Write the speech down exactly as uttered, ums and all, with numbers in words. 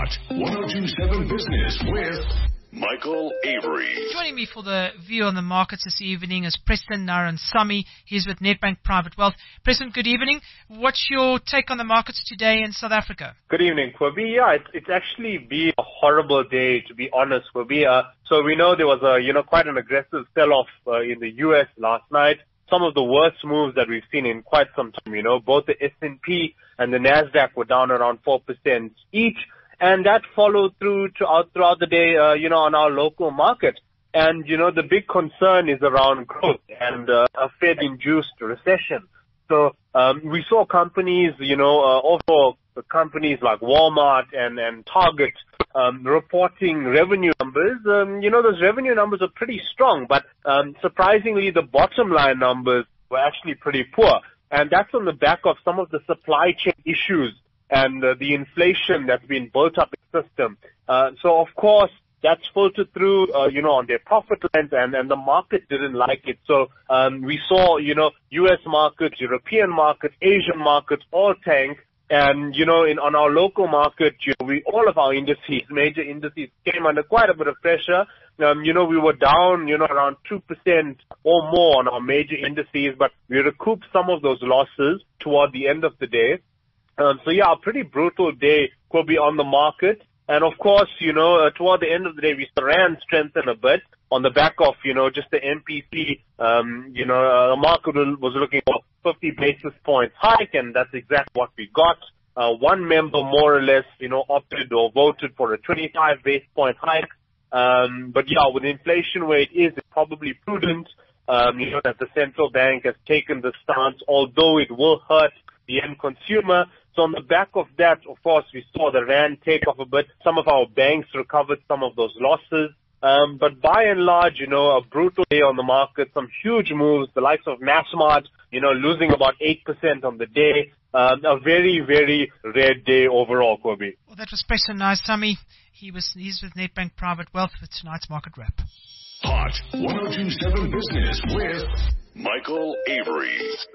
Hot ten seventeen Business with Michael Avery. Joining me for the view on the markets this evening is Preston Narayansamy. He's with Nedbank Private Wealth. Preston, good evening. What's your take on the markets today in South Africa? Good evening, Kwabi. Yeah, it's, it's actually been a horrible day, to be honest, Kwabi. Uh, so we know there was a, you know, quite an aggressive sell-off uh, in the U S last night. Some of the worst moves that we've seen in quite some time, you know, both the S and P and the NASDAQ were down around four percent each. And that followed through to, uh, throughout the day, uh, you know, on our local market. And, you know, the big concern is around growth and uh, a Fed-induced recession. So um, we saw companies, you know, uh, also companies like Walmart and, and Target um, reporting revenue numbers. Um, you know, those revenue numbers are pretty strong, but um, surprisingly, the bottom line numbers were actually pretty poor. And that's on the back of some of the supply chain issues and uh, the inflation that's been built up in the system. Uh, so, of course, that's filtered through, uh, you know, on their profit lines, and, and the market didn't like it. So um, we saw, you know, U S markets, European markets, Asian markets all tank. And, you know, in on our local market, you know, we, all of our indices, major indices, came under quite a bit of pressure. Um, you know, we were down, you know, around two percent or more on our major indices, but we recouped some of those losses toward the end of the day. Um, so yeah, a pretty brutal day could be on the market. And of course, you know, uh, toward the end of the day, we saw the rand strengthen a bit on the back of, you know, just the M P C. Um, you know, uh, the market was looking for fifty basis points hike, and that's exactly what we got. Uh, one member more or less, you know, opted or voted for a twenty-five basis point hike. Um, but yeah, with inflation where it is, it's probably prudent, um, you know, that the central bank has taken the stance, although it will hurt the end consumer. So on the back of that, of course, we saw the rand take off a bit. Some of our banks recovered some of those losses. Um, but by and large, you know, a brutal day on the market, some huge moves, the likes of Massmart, you know, losing about eight percent on the day. Um, a very, very rare day overall, Kobe. Well, that was Preston Narayansamy. He was, he's with Nedbank Private Wealth with tonight's market wrap. Hot ten twenty-seven Business with Michael Avery.